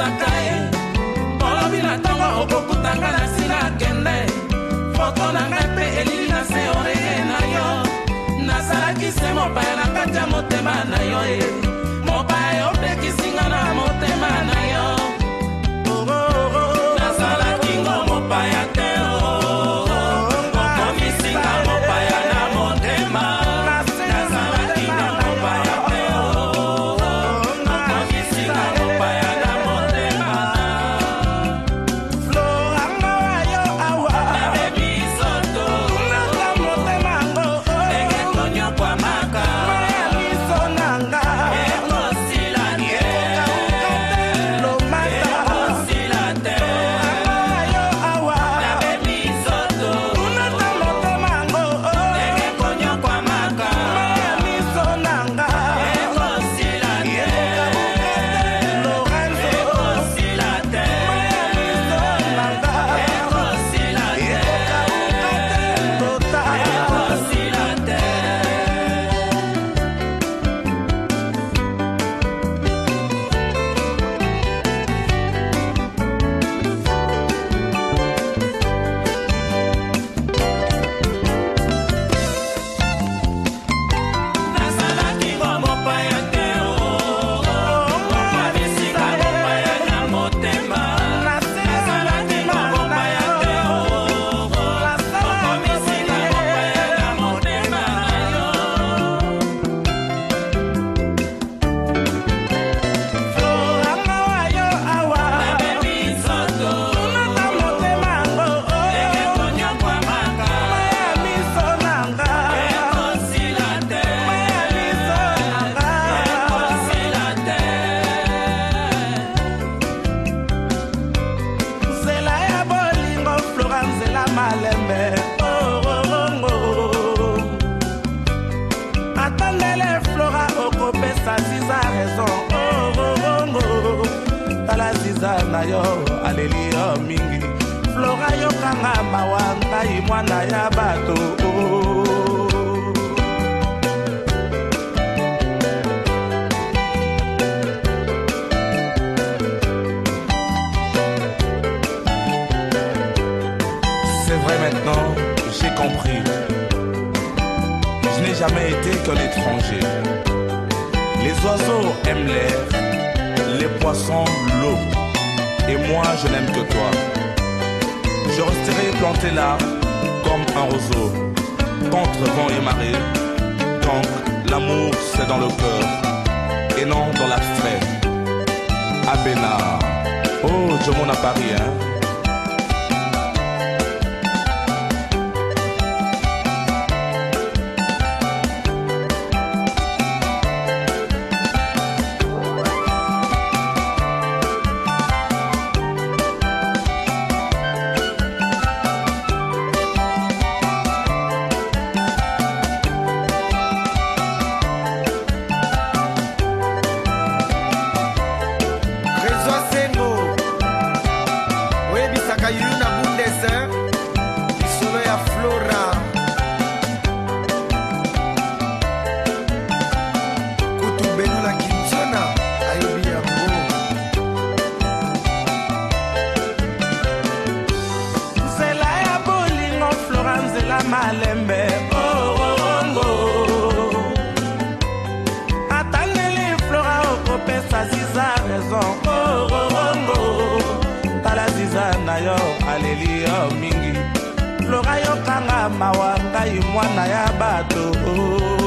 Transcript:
kosaka ye olobi na ntongo okokutanga na sina kende foto na ngai mpe elili na se oreye na yo nazalaki se mopaya na kati ya motema na yo ye mopaya opekisinga na motema na yo nazalaki ngo mopaya te okomisinga mopaya na motema nazalaki ngo mopaya te okomisinga mopaya na motema floranga wayo awa nabebi soto nanga motema ngo ndenge konyokwa maka maya miso nanga ekosila te ekosila te wayo awa nabebi soto nanga motema ngo ndenge konyokwa maka maya miso nanga ekosila te Lorenzo ekosila te maya miso nanga ekosila te tota ekosila te nazalaki ngo mopaya te okomisinga mopaya na motema nazalaki ngo mopaya te okomisinga mopaya na motema na yo floranga wayo awa nabebi nzoto nanga motema ngo ndenge konyokwa maka maya miso nanga ekosila te maya miso nanga ekosila te nzela ya bolingo flora nzela malembe atandele flora okopesa ziza raison tala ziza na yo aleli yo mingi flora yokanga mawa ngai mwana ya bato C'est vrai maintenant, j'ai compris. Je n'ai jamais été qu'un étranger. Les oiseaux aiment l'air, les poissons l'eau. Et moi, je n'aime que toi. Je resterai planté là, comme un roseau, contre vent et marée. Donc, l'amour, c'est dans le cœur, et non dans l'abstrait. Abena. Oh, je m'en à Paris, hein. Réseau Sengo oyebisaka yuna bundese lisolo ya flora kutu benola kinzona ayebi yango nzela ya bolingo flora nzela malembe atandeli flora okopesa ziza raison tala ziza na yo aleli yo mingi flora yokanga mawa ngai mwana ya bato